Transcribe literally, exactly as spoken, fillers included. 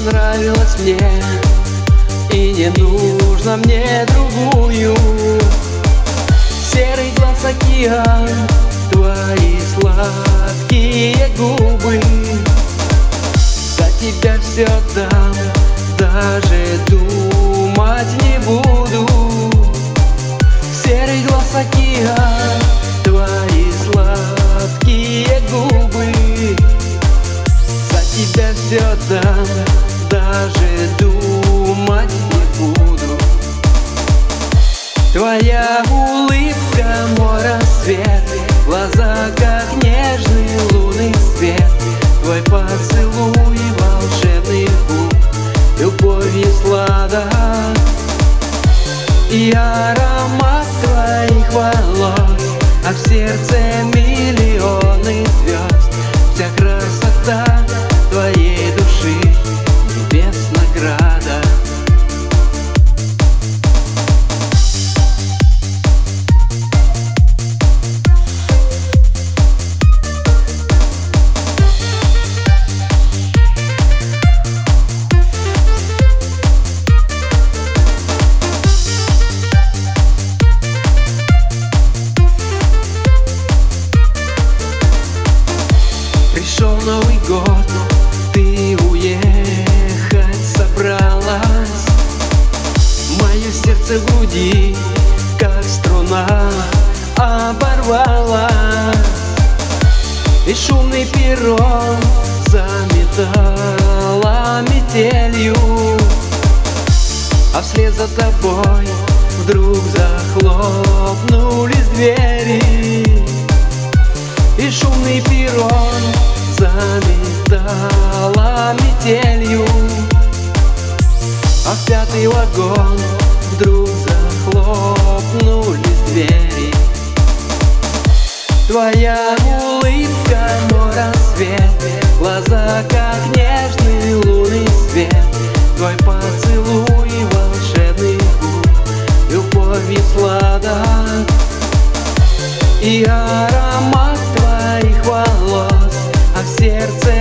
понравилась мне, и не нужно мне другую. Серый глаз, океан, твои сладкие губы. За тебя все дам, даже думать не буду. Серый глаз, океан, твои сладкие губы. За тебя все дам, даже думать не буду. Твоя улыбка, мой рассвет, глаза как нежный лунный свет. Твой поцелуй волшебных губ, любовь и сладость, и аромат твоих волос, а в сердце миллионы звезд. Вся красота твоей души — небес награда. Пришел Новый год, ты уехать собралась. Мое сердце в груди, как струна, оборвалась. И шумный перрон заметала метелью, а вслед за тобой вдруг захлопнулись двери. И шумный перрон заметала метелью, а в пятый вагон вдруг захлопнулись двери. Твоя улыбка, мой рассвет, глаза как нежный лунный свет. Твой поцелуй волшебных губ, любовь и сладость, и аромат твоих волос, а в сердце